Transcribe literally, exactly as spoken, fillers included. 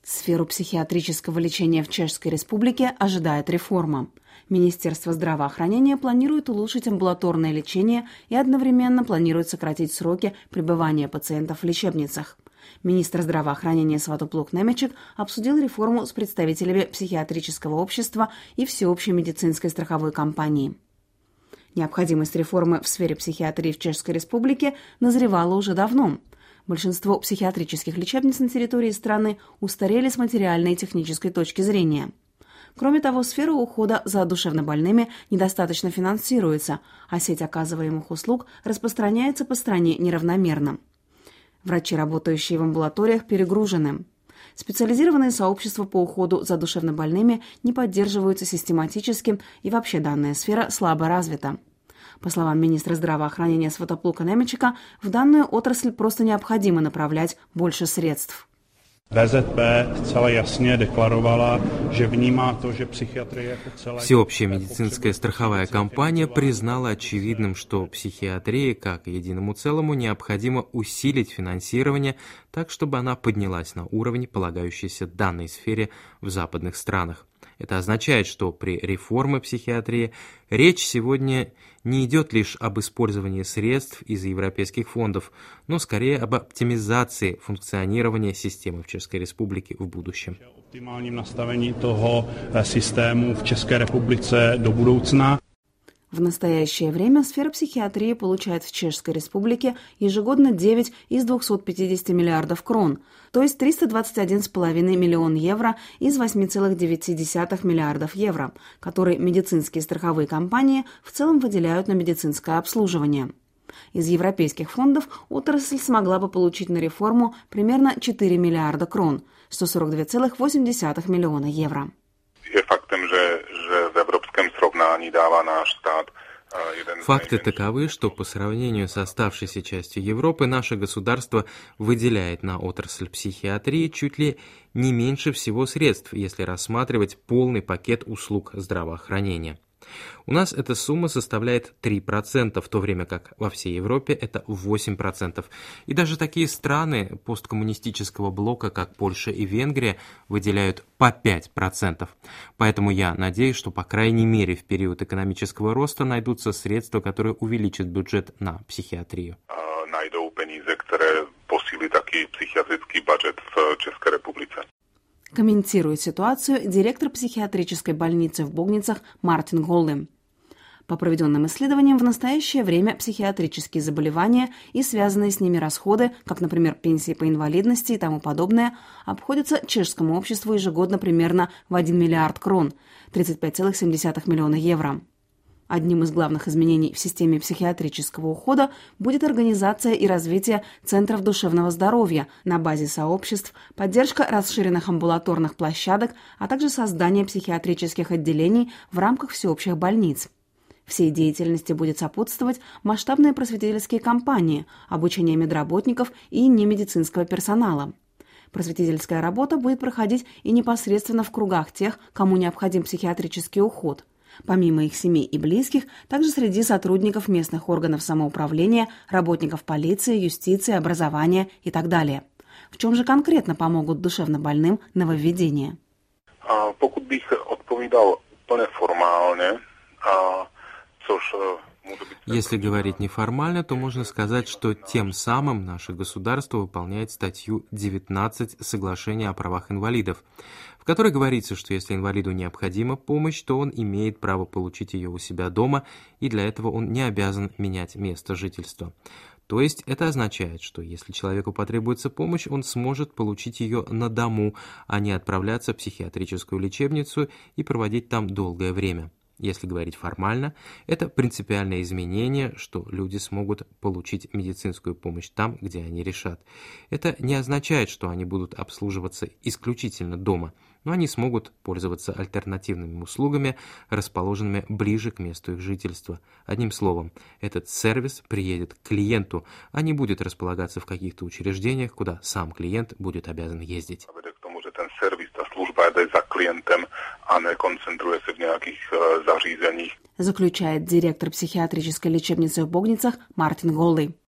Сферу психиатрического лечения в Чешской Республике ожидает реформа. Министерство здравоохранения планирует улучшить амбулаторное лечение и одновременно планирует сократить сроки пребывания пациентов в лечебницах. Министр здравоохранения Сватоплук Немечек обсудил реформу с представителями психиатрического общества и всеобщей медицинской страховой компании. Необходимость реформы в сфере психиатрии в Чешской Республике назревала уже давно. Большинство психиатрических лечебниц на территории страны устарели с материальной и технической точки зрения. Кроме того, сфера ухода за душевнобольными недостаточно финансируется, а сеть оказываемых услуг распространяется по стране неравномерно. Врачи, работающие в амбулаториях, перегружены. Специализированные сообщества по уходу за душевнобольными не поддерживаются систематически, и вообще данная сфера слабо развита. По словам министра здравоохранения Сватоплука Немечека, в данную отрасль просто необходимо направлять больше средств. Всеобщая медицинская страховая компания признала очевидным, что психиатрии, как единому целому, необходимо усилить финансирование так, чтобы она поднялась на уровень, полагающийся данной сфере в западных странах. Это означает, что при реформе психиатрии речь сегодня не идет лишь об использовании средств из европейских фондов, но скорее об оптимизации функционирования системы в Чешской Республике в будущем. Оптимальном наставлении того систему в Чешской Республике до будущего. В настоящее время сфера психиатрии получает в Чешской Республике ежегодно девять из двухсот пятидесяти миллиардов крон, то есть триста двадцать один целых пять десятых миллион евро из восьми целых девяти десятых миллиардов евро, которые медицинские страховые компании в целом выделяют на медицинское обслуживание. Из европейских фондов отрасль смогла бы получить на реформу примерно четыре миллиарда крон, сто сорок два целых восемь десятых миллиона евро. Факты таковы, что по сравнению с оставшейся частью Европы наше государство выделяет на отрасль психиатрии чуть ли не меньше всего средств, если рассматривать полный пакет услуг здравоохранения. У нас эта сумма составляет три процента, в то время как во всей Европе это восемь процентов. И даже такие страны посткоммунистического блока, как Польша и Венгрия, выделяют по пять процентов. Поэтому я надеюсь, что по крайней мере в период экономического роста найдутся средства, которые увеличат бюджет на психиатрию. Найдут пенизы, которые посилят такой психиатрический бюджет в Чешской Республике. Комментирует ситуацию директор психиатрической больницы в Богницах Мартин Голли. По проведенным исследованиям, в настоящее время психиатрические заболевания и связанные с ними расходы, как, например, пенсии по инвалидности и тому подобное, обходятся чешскому обществу ежегодно примерно в один миллиард крон, тридцать пять целых семь десятых миллиона евро. Одним из главных изменений в системе психиатрического ухода будет организация и развитие центров душевного здоровья на базе сообществ, поддержка расширенных амбулаторных площадок, а также создание психиатрических отделений в рамках всеобщих больниц. Всей деятельности будет сопутствовать масштабные просветительские кампании, обучение медработников и немедицинского персонала. Просветительская работа будет проходить и непосредственно в кругах тех, кому необходим психиатрический уход. Помимо их семей и близких, также среди сотрудников местных органов самоуправления, работников полиции, юстиции, образования и так далее. В чем же конкретно помогут душевнобольным нововведения? Pokud bych odpovídal úplně formálně, což Если говорить неформально, то можно сказать, что тем самым наше государство выполняет статью девятнадцать Соглашения о правах инвалидов, в которой говорится, что если инвалиду необходима помощь, то он имеет право получить ее у себя дома, и для этого он не обязан менять место жительства. То есть это означает, что если человеку потребуется помощь, он сможет получить ее на дому, а не отправляться в психиатрическую лечебницу и проводить там долгое время. Если говорить формально, это принципиальное изменение, что люди смогут получить медицинскую помощь там, где они решат. Это не означает, что они будут обслуживаться исключительно дома, но они смогут пользоваться альтернативными услугами, расположенными ближе к месту их жительства. Одним словом, этот сервис приедет к клиенту, а не будет располагаться в каких-то учреждениях, куда сам клиент будет обязан ездить. За клиентом, а не концентруется в nějakých zařízeních. Заключает директор психиатрической лечебницы в Богницах Мартин Голли.